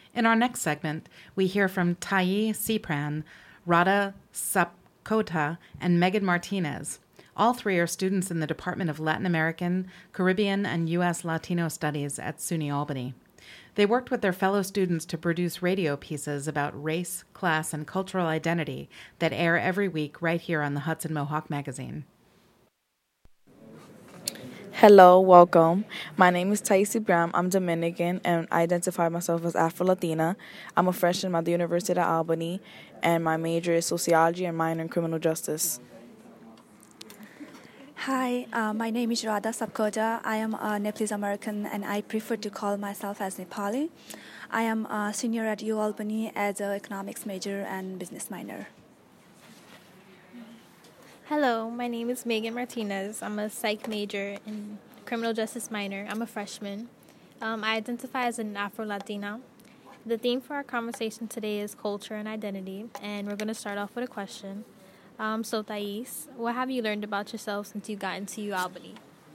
In our next segment, we hear from Tayi Cipran, Radha Sapkota, and Megan Martinez. All three are students in the Department of Latin American, Caribbean, and U.S. Latino Studies at SUNY Albany. They worked with their fellow students to produce radio pieces about race, class, and cultural identity that air every week right here on the Hudson Mohawk Magazine. Hello, welcome. My name is Taisi Brown. I'm Dominican and I identify myself as Afro-Latina. I'm a freshman at the University of Albany, and my major is sociology and minor in criminal justice. Hi, my name is Radha Sapkota. I am a Nepalese American and I prefer to call myself as Nepali. I am a senior at U Albany as an economics major and business minor. Hello, my name is Megan Martinez. I'm a psych major and criminal justice minor. I'm a freshman. I identify as an Afro-Latina. The theme for our conversation today is culture and identity, and we're going to start off with a question. So, Thais, what have you learned about yourself since you got into UAlbany?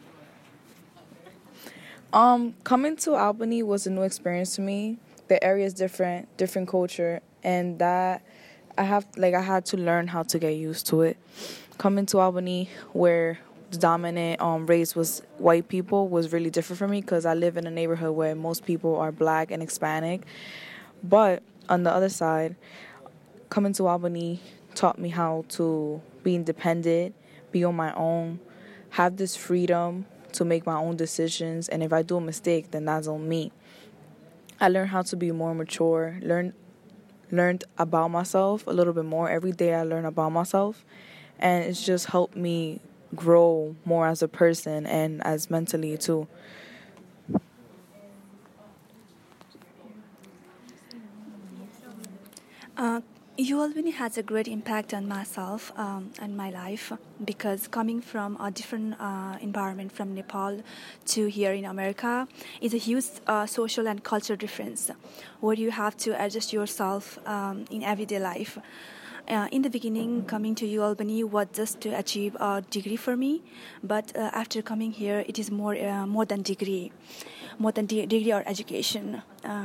Coming to Albany was a new experience to me. The area is different culture, and that I had to learn how to get used to it. Coming to Albany, where the dominant race was white people, was really different for me because I live in a neighborhood where most people are black and Hispanic. But on the other side, coming to Albany taught me how to be independent, be on my own, have this freedom to make my own decisions, and if I do a mistake, then that's on me. I learned how to be more mature, learned about myself a little bit more. Every day I learn about myself, and it's just helped me grow more as a person and as mentally too. UAlbany has a great impact on myself and my life because coming from a different environment from Nepal to here in America is a huge social and cultural difference where you have to adjust yourself in everyday life. In the beginning, coming to UAlbany was just to achieve a degree for me, but after coming here, it is more than degree or education.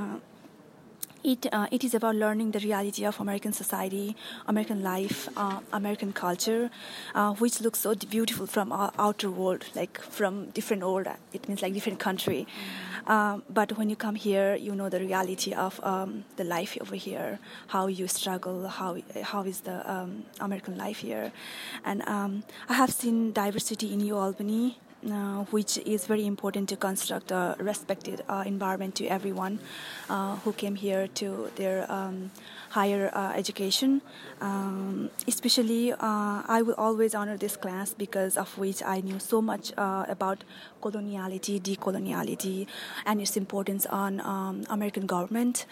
It is about learning the reality of American society, American life, American culture, which looks so beautiful from our outer world, like from different world. It means like different country. But when you come here, you know the reality of the life over here, how you struggle, how is the American life here, and I have seen diversity in UAlbany. Which is very important to construct a respected environment to everyone who came here to their higher education. Especially, I will always honor this class because of which I knew so much about coloniality, decoloniality, and its importance on American government,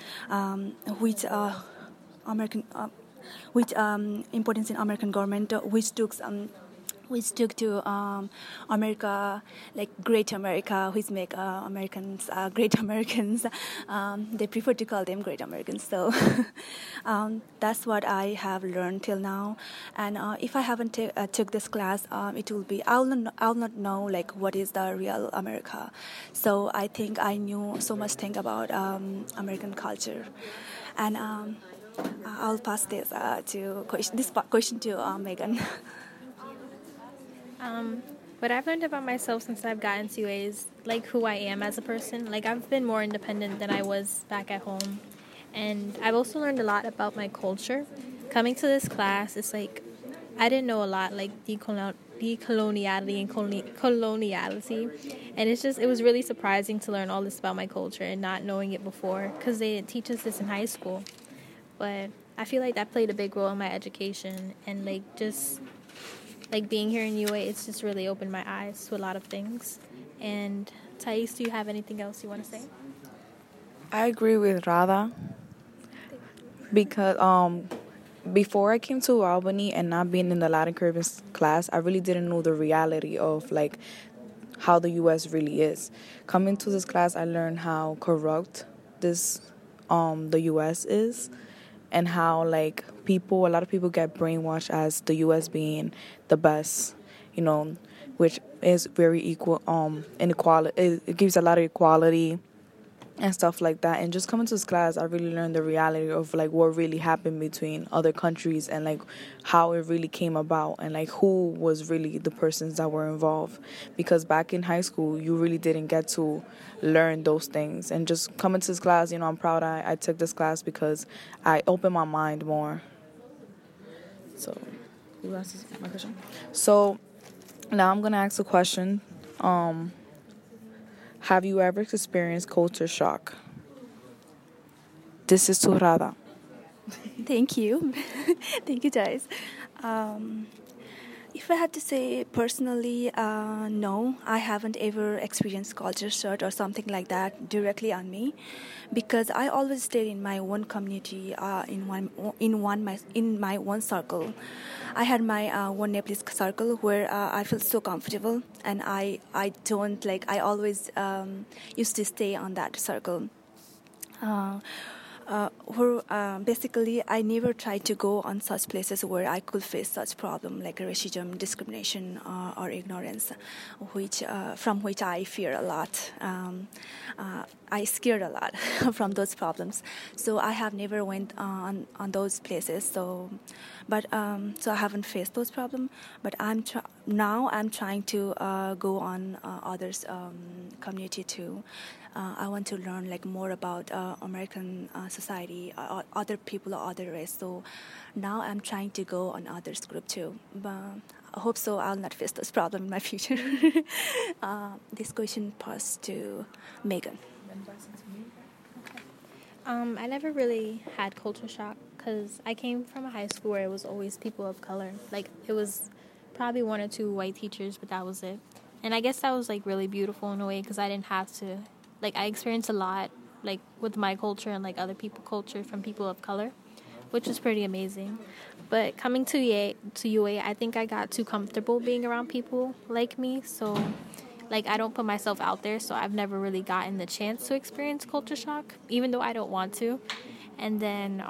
which importance in American government, which took to America, like Great America, which make Americans Great Americans. They prefer to call them Great Americans. So that's what I have learned till now. And if I haven't took this class, it will be I'll not know like what is the real America. So I think I knew so much thing about American culture, and I'll pass this question to Megan. What I've learned about myself since I've gotten to UA is like who I am as a person. Like I've been more independent than I was back at home, and I've also learned a lot about my culture. Coming to this class, it's like I didn't know a lot like decoloniality and coloniality, and it was really surprising to learn all this about my culture and not knowing it before because they didn't teach us this in high school. But I feel like that played a big role in my education and like just. Like being here in UA, it's just really opened my eyes to a lot of things. And Thais, do you have anything else you want to say? I agree with Radha because before I came to Albany and not being in the Latin Caribbean class, I really didn't know the reality of like how the U.S. really is. Coming to this class, I learned how corrupt the U.S. is, and how like a lot of people get brainwashed as the U.S. being the best, which is very equal. Inequality. It gives a lot of equality, and stuff like that. And just coming to this class, I really learned the reality of like what really happened between other countries and like how it really came about and like who was really the persons that were involved. Because back in high school, you really didn't get to learn those things. And just coming to this class, I'm proud I took this class because I opened my mind more. So, who asked my question? So, now I'm gonna ask a question. Have you ever experienced culture shock? This is Turada. Thank you. Thank you, guys. If I had to say personally, no, I haven't ever experienced culture shock or something like that directly on me, because I always stayed in my one community, in my one circle. I had my one Nepalese circle where I felt so comfortable, and I don't like. I always used to stay on that circle. Where basically I never tried to go on such places where I could face such problem like racism, discrimination, or ignorance, from which I fear a lot. I scared a lot from those problems, so I have never went on those places. So I haven't faced those problems. But now I'm trying to go on others' community too. I want to learn like more about American society, other people or other race. So now I'm trying to go on others group too. But I hope so I'll not face this problem in my future. This question passed to Megan. I never really had culture shock because I came from a high school where it was always people of color. Like, it was probably one or two white teachers, but that was it. And I guess that was, like, really beautiful in a way because I didn't have to, like, I experienced a lot, like, with my culture and, like, other people's culture from people of color, which was pretty amazing. But coming to UA, I think I got too comfortable being around people like me, so... Like, I don't put myself out there, so I've never really gotten the chance to experience culture shock, even though I don't want to. And then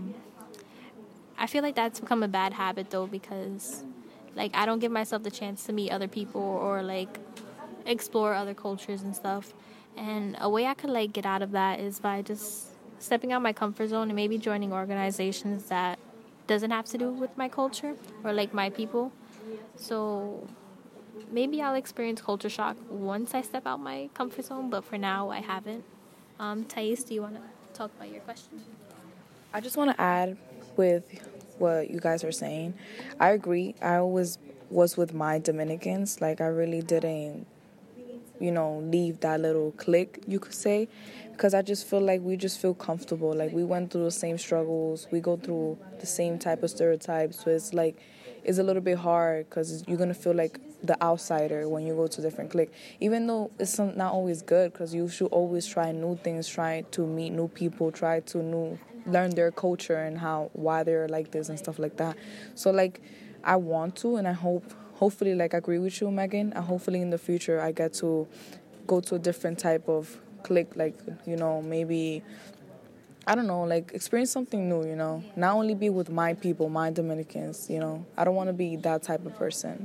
I feel like that's become a bad habit, though, because, like, I don't give myself the chance to meet other people or, like, explore other cultures and stuff. And a way I could, like, get out of that is by just stepping out my comfort zone and maybe joining organizations that doesn't have to do with my culture or, like, my people. So... maybe I'll experience culture shock once I step out my comfort zone, but for now, I haven't. Thais, do you want to talk about your question? I just want to add with what you guys are saying. I agree. I always was with my Dominicans. Like, I really didn't, leave that little clique, you could say, because I just feel like we just feel comfortable. Like, we went through the same struggles. We go through the same type of stereotypes. So it's like, it's a little bit hard because you're going to feel like the outsider when you go to a different clique. Even though it's not always good, because you should always try new things, try to meet new people, try to learn their culture and why they're like this and stuff like that. So, like, I want to, and I hopefully, like, I agree with you, Megan, and hopefully in the future I get to go to a different type of clique, like, maybe... I don't know, like, experience something new, Not only be with my people, my Dominicans, I don't want to be that type of person.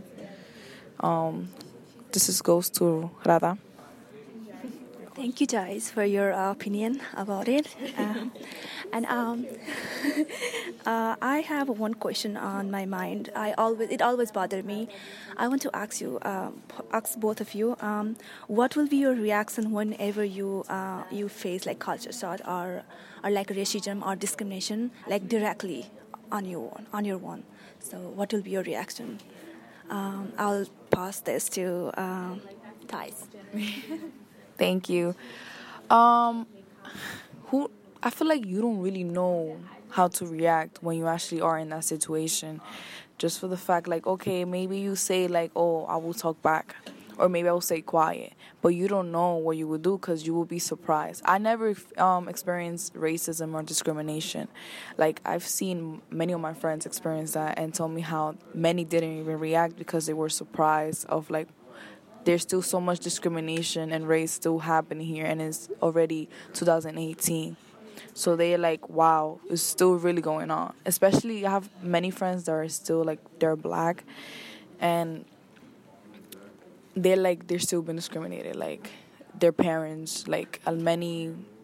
This goes to Rada. Thank you, guys, for your opinion about it. I have one question on my mind. It always bothered me. I want to ask both of you, what will be your reaction whenever you face like culture shock or like racism or discrimination, like directly on your one? So what will be your reaction? I'll pass this to Thais. Thank you. I feel like you don't really know how to react when you actually are in that situation. Just for the fact, like, okay, maybe you say, like, oh, I will talk back. Or maybe I will stay quiet. But you don't know what you would do because you will be surprised. I never experienced racism or discrimination. Like, I've seen many of my friends experience that and tell me how many didn't even react because they were surprised of, like, there's still so much discrimination and race still happening here, and it's already 2018. So they're like, wow, it's still really going on. Especially, I have many friends that are still, like, they're black, and they're still being discriminated. Like, their parents, like, many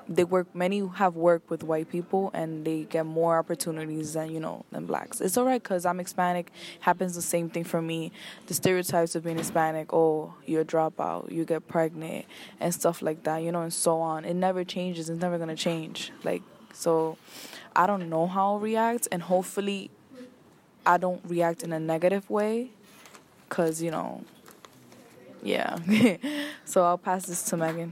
many have worked with white people and they get more opportunities than blacks. It's all right because I'm Hispanic. Happens the same thing for me. The stereotypes of being Hispanic, oh, you're a dropout, you get pregnant and stuff like that, and so on. It never changes. It's never going to change. So I don't know how I'll react, and hopefully I don't react in a negative way because, yeah. So I'll pass this to Megan.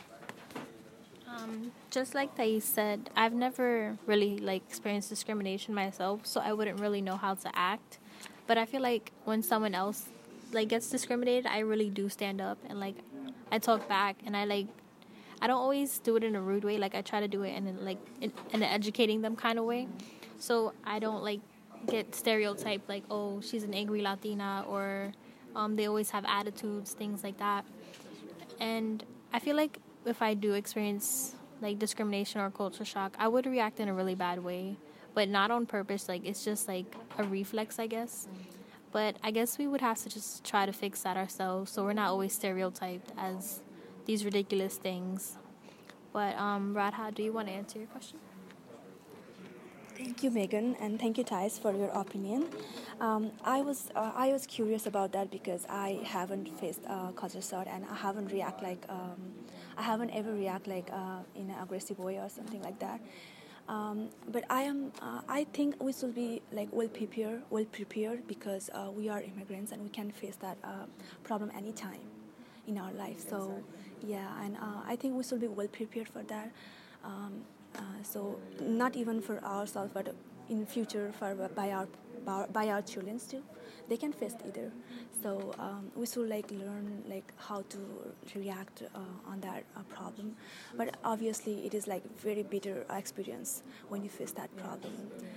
Just like Thais said, I've never really experienced discrimination myself, so I wouldn't really know how to act. But I feel like when someone else gets discriminated, I really do stand up and I talk back, and I don't always do it in a rude way. I try to do it in an educating them kind of way, so I don't get stereotyped oh, she's an angry Latina, or they always have attitudes, things like that. And I feel like if I do experience discrimination or culture shock, I would react in a really bad way, but not on purpose. It's just a reflex, I guess. But I guess we would have to just try to fix that ourselves, so we're not always stereotyped as these ridiculous things. But Radha, do you want to answer your question? Thank you, Megan, and thank you, Thais, for your opinion. I was curious about that because I haven't faced culture shock, and I haven't ever react in an aggressive way or something like that. But I think we should be well prepared because we are immigrants and we can face that problem anytime in our life. So yeah, and I think we should be well prepared for that. So not even for ourselves, but in future by our children too, they can face either. So we should learn how to react on that problem. But obviously, it is very bitter experience when you face that problem.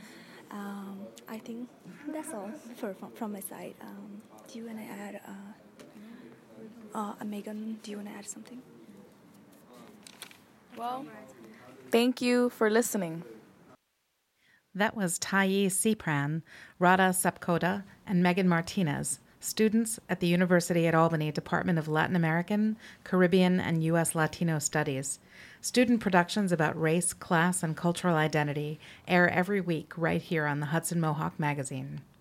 I think that's all from my side. Do you want to add, Megan? Do you want to add something? Well, thank you for listening. That was Thais Cipran, Radha Sapkota, and Megan Martinez, students at the University at Albany Department of Latin American, Caribbean, and U.S. Latino Studies. Student productions about race, class, and cultural identity air every week right here on the Hudson Mohawk Magazine.